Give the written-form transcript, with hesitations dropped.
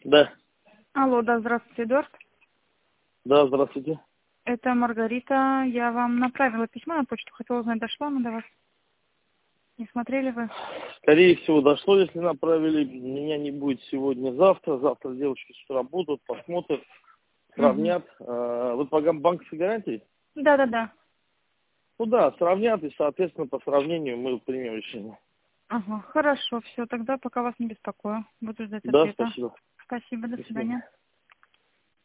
Да. Алло, да, здравствуйте, Эдуард. Да, здравствуйте. Это Маргарита. Я вам направила письмо на почту. Хотела узнать, дошло оно до вас? Не смотрели вы? Скорее всего, дошло, если направили. Меня не будет сегодня, завтра. Завтра девушки с утра будут, посмотрят, Угу. сравнят. Вы по банковской гарантии? Да. Ну да, сравнят, и, соответственно, по сравнению мы примем решение. Ага, хорошо, все. Тогда пока вас не беспокою. Буду ждать Да, ответа. спасибо. Спасибо, до До свидания. свидания.